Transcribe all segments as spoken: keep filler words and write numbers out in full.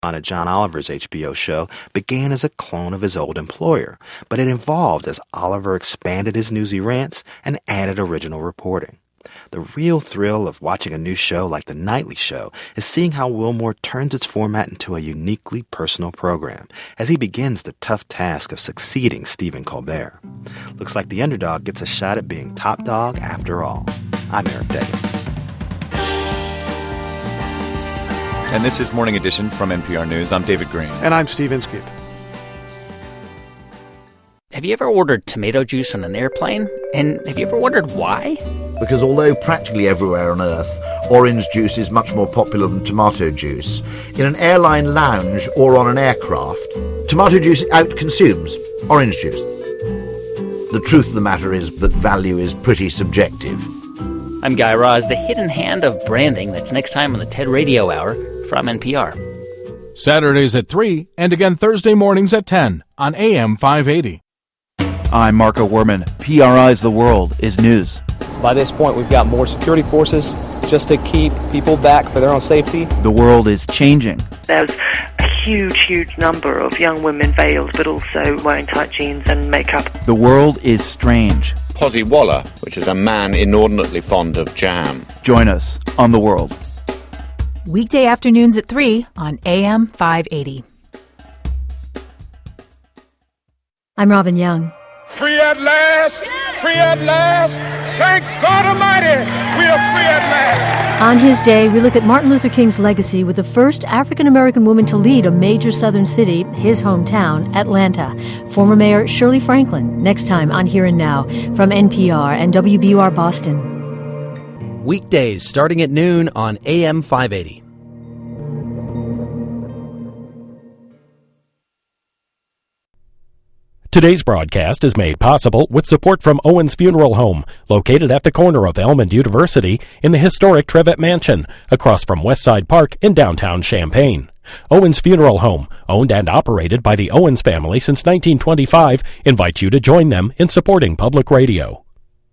on John Oliver's H B O show began as a clone of his old employer, but it evolved as Oliver expanded his newsy rants and added original reporting. The real thrill of watching a new show like The Nightly Show is seeing how Wilmore turns its format into a uniquely personal program as he begins the tough task of succeeding Stephen Colbert. Looks like the underdog gets a shot at being top dog after all. I'm Eric Deggans. And this is Morning Edition from N P R News. I'm David Green. And I'm Steve Inskeep. Have you ever ordered tomato juice on an airplane? And have you ever wondered why? Because although practically everywhere on Earth, orange juice is much more popular than tomato juice, in an airline lounge or on an aircraft, tomato juice outconsumes orange juice. The truth of the matter is that value is pretty subjective. I'm Guy Raz, the hidden hand of branding that's next time on the TED Radio Hour from N P R. Saturdays at three and again Thursday mornings at ten on A M five eighty. I'm Marco Werman. P R I's The World is news. By this point, we've got more security forces just to keep people back for their own safety. The world is changing. There's a huge, huge number of young women veiled, but also wearing tight jeans and makeup. The world is strange. Posy Waller, which is a man inordinately fond of jam. Join us on The World. Weekday afternoons at three on A M five eighty. I'm Robin Young. Free at last, free at last. Thank God Almighty, we are free at last. On his day, we look at Martin Luther King's legacy with the first African-American woman to lead a major southern city, his hometown, Atlanta. Former Mayor Shirley Franklin, next time on Here and Now from N P R and W B U R Boston. Weekdays starting at noon on A M five eighty. Today's broadcast is made possible with support from Owens Funeral Home, located at the corner of Elm and University in the historic Trevitt Mansion, across from Westside Park in downtown Champaign. Owens Funeral Home, owned and operated by the Owens family since nineteen twenty-five, invites you to join them in supporting public radio.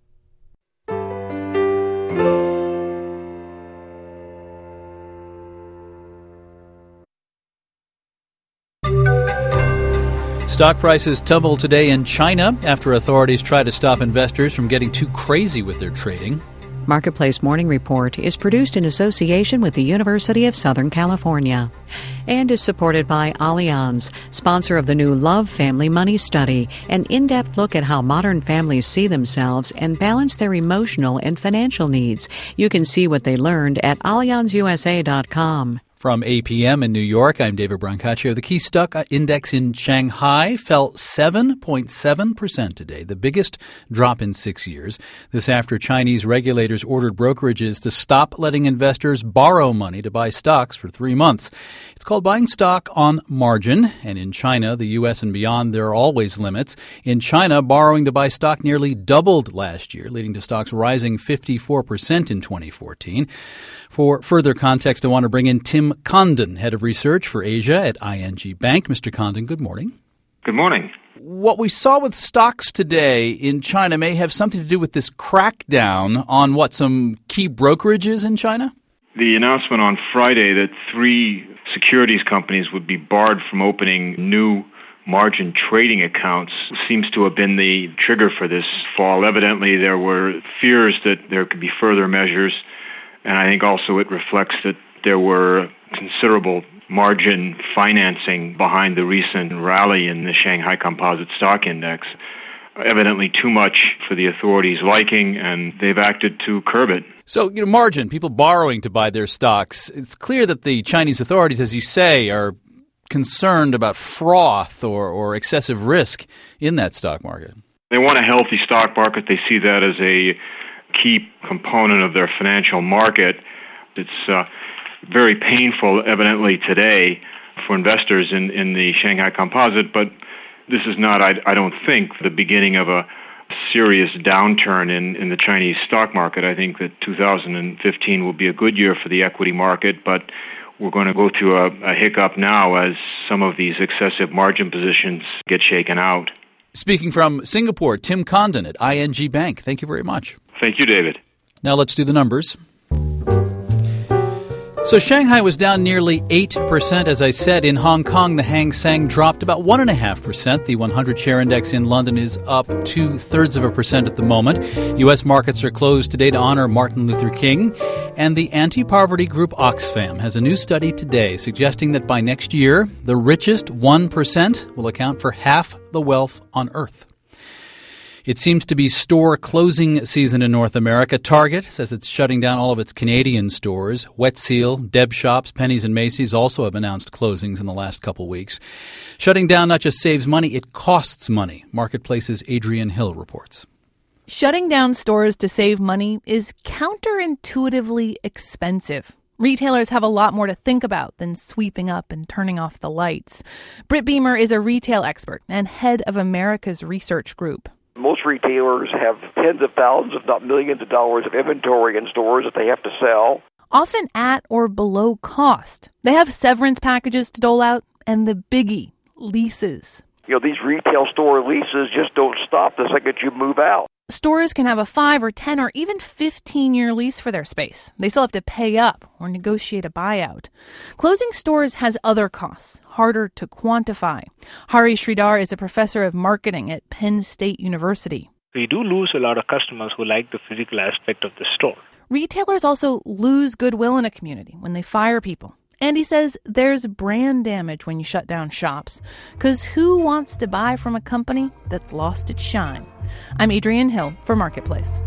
Stock prices tumbled today in China after authorities try to stop investors from getting too crazy with their trading. Marketplace Morning Report is produced in association with the University of Southern California and is supported by Allianz, sponsor of the new Love Family Money Study, an in-depth look at how modern families see themselves and balance their emotional and financial needs. You can see what they learned at allianz u s a dot com. From A P M in New York, I'm David Brancaccio. The key stock index in Shanghai fell seven point seven percent today, the biggest drop in six years. This after Chinese regulators ordered brokerages to stop letting investors borrow money to buy stocks for three months. It's called buying stock on margin, and in China, the U S and beyond, there are always limits. In China, borrowing to buy stock nearly doubled last year, leading to stocks rising fifty-four percent in twenty fourteen. For further context, I want to bring in Tim Condon, Head of Research for Asia at I N G Bank. Mister Condon, good morning. Good morning. What we saw with stocks today in China may have something to do with this crackdown on what, some key brokerages in China? The announcement on Friday that three securities companies would be barred from opening new margin trading accounts seems to have been the trigger for this fall. Evidently, there were fears that there could be further measures. And I think also it reflects that there were considerable margin financing behind the recent rally in the Shanghai Composite Stock Index. Evidently too much for the authorities' liking, and they've acted to curb it. So, you know, margin, people borrowing to buy their stocks. It's clear that the Chinese authorities, as you say, are concerned about froth or, or excessive risk in that stock market. They want a healthy stock market. They see that as a key component of their financial market. It's uh, very painful, evidently, today for investors in, in the Shanghai Composite, but this is not, I, I don't think, the beginning of a serious downturn in, in the Chinese stock market. I think that two thousand fifteen will be a good year for the equity market, but we're going to go through a, a hiccup now as some of these excessive margin positions get shaken out. Speaking from Singapore, Tim Condon at I N G Bank. Thank you very much. Thank you, David. Now let's do the numbers. So Shanghai was down nearly eight percent. As I said, in Hong Kong, the Hang Seng dropped about one point five percent. The one hundred share index in London is up two-thirds of a percent at the moment. U S markets are closed today to honor Martin Luther King. And the anti-poverty group Oxfam has a new study today suggesting that by next year, the richest one percent will account for half the wealth on Earth. It seems to be store closing season in North America. Target says it's shutting down all of its Canadian stores. Wet Seal, Deb Shops, Penny's and Macy's also have announced closings in the last couple weeks. Shutting down not just saves money, it costs money. Marketplace's Adrienne Hill reports. Shutting down stores to save money is counterintuitively expensive. Retailers have a lot more to think about than sweeping up and turning off the lights. Britt Beamer is a retail expert and head of America's Research Group. Most retailers have tens of thousands, if not millions of dollars of inventory in stores that they have to sell. Often at or below cost. They have severance packages to dole out and the biggie, leases. You know, these retail store leases just don't stop the second you move out. Stores can have a five or ten or even fifteen-year lease for their space. They still have to pay up or negotiate a buyout. Closing stores has other costs, harder to quantify. Hari Sridhar is a professor of marketing at Penn State University. We do lose a lot of customers who like the physical aspect of the store. Retailers also lose goodwill in a community when they fire people. And he says there's brand damage when you shut down shops, because who wants to buy from a company that's lost its shine? I'm Adrienne Hill for Marketplace.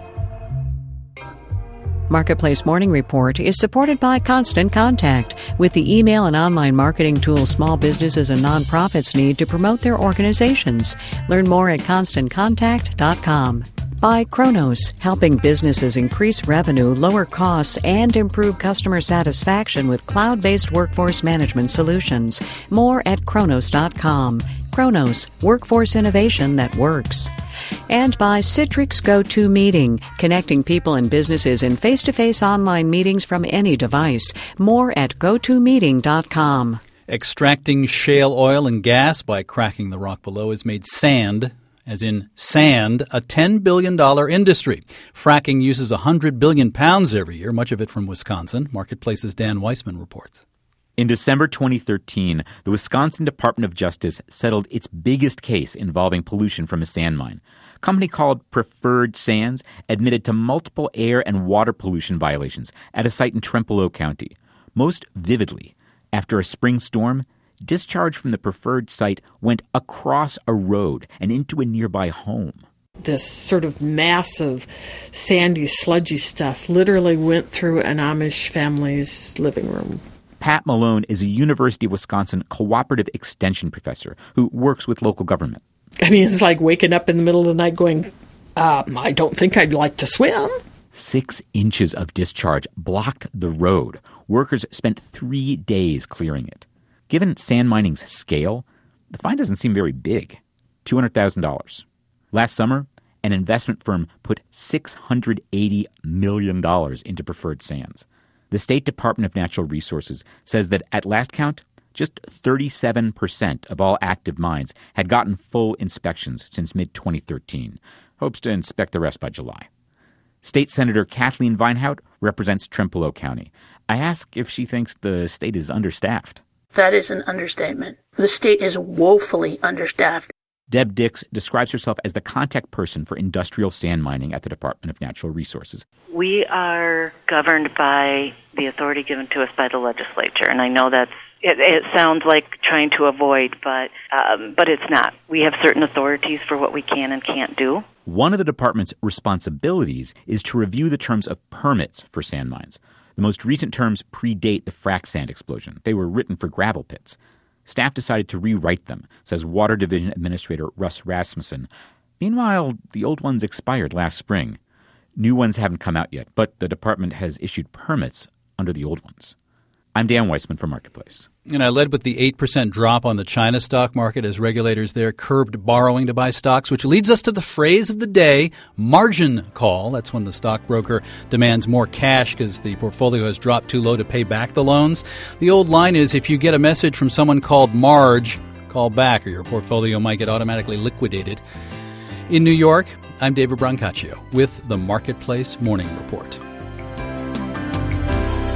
Marketplace Morning Report is supported by Constant Contact, with the email and online marketing tools small businesses and nonprofits need to promote their organizations. Learn more at constant contact dot com. By Kronos, helping businesses increase revenue, lower costs, and improve customer satisfaction with cloud-based workforce management solutions. More at kronos dot com. Kronos, workforce innovation that works. And by Citrix GoToMeeting, connecting people and businesses in face-to-face online meetings from any device. More at go to meeting dot com. Extracting shale oil and gas by cracking the rock below has made sand, as in sand, a ten billion dollars industry. Fracking uses one hundred billion pounds every year, much of it from Wisconsin. Marketplace's Dan Weissman reports. In December twenty thirteen, the Wisconsin Department of Justice settled its biggest case involving pollution from a sand mine. A company called Preferred Sands admitted to multiple air and water pollution violations at a site in Trempealeau County. Most vividly, after a spring storm, discharge from the Preferred site went across a road and into a nearby home. This sort of massive, sandy, sludgy stuff literally went through an Amish family's living room. Pat Malone is a University of Wisconsin cooperative extension professor who works with local government. I mean, it's like waking up in the middle of the night going, um, I don't think I'd like to swim. Six inches of discharge blocked the road. Workers spent three days clearing it. Given sand mining's scale, the fine doesn't seem very big. two hundred thousand dollars. Last summer, an investment firm put six hundred eighty million dollars into Preferred Sands. The State Department of Natural Resources says that at last count, just thirty-seven percent of all active mines had gotten full inspections since mid twenty thirteen. Hopes to inspect the rest by July. State Senator Kathleen Vinehout represents Trempealeau County. I ask if she thinks the state is understaffed. That is an understatement. The state is woefully understaffed. Deb Dix describes herself as the contact person for industrial sand mining at the Department of Natural Resources. We are governed by the authority given to us by the legislature, and I know that's it, it sounds like trying to avoid, but um, but it's not. We have certain authorities for what we can and can't do. One of the department's responsibilities is to review the terms of permits for sand mines. The most recent terms predate the frac sand explosion. They were written for gravel pits. Staff decided to rewrite them, says Water Division Administrator Russ Rasmussen. Meanwhile, the old ones expired last spring. New ones haven't come out yet, but the department has issued permits under the old ones. I'm Dan Weissman for Marketplace. And I led with the eight percent drop on the China stock market as regulators there curbed borrowing to buy stocks, which leads us to the phrase of the day, margin call. That's when the stockbroker demands more cash because the portfolio has dropped too low to pay back the loans. The old line is, if you get a message from someone called Marge, call back or your portfolio might get automatically liquidated. In New York, I'm David Brancaccio with the Marketplace Morning Report.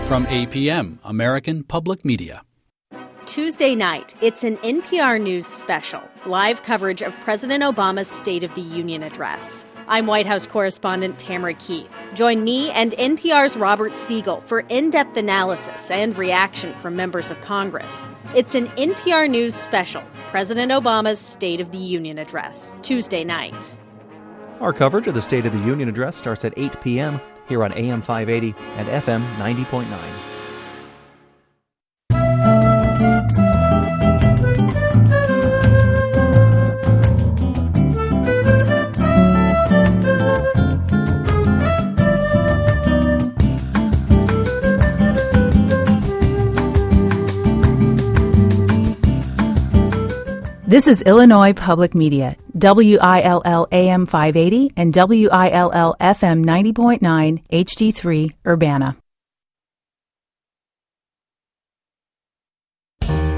From A P M, American Public Media. Tuesday night, it's an N P R News special, live coverage of President Obama's State of the Union address. I'm White House correspondent Tamara Keith. Join me and N P R's Robert Siegel for in-depth analysis and reaction from members of Congress. It's an N P R News special, President Obama's State of the Union address, Tuesday night. Our coverage of the State of the Union address starts at eight p.m. here on A M five eighty and F M ninety point nine. This is Illinois Public Media, W I L L A M five eighty and W I L L F M ninety point nine H D three Urbana.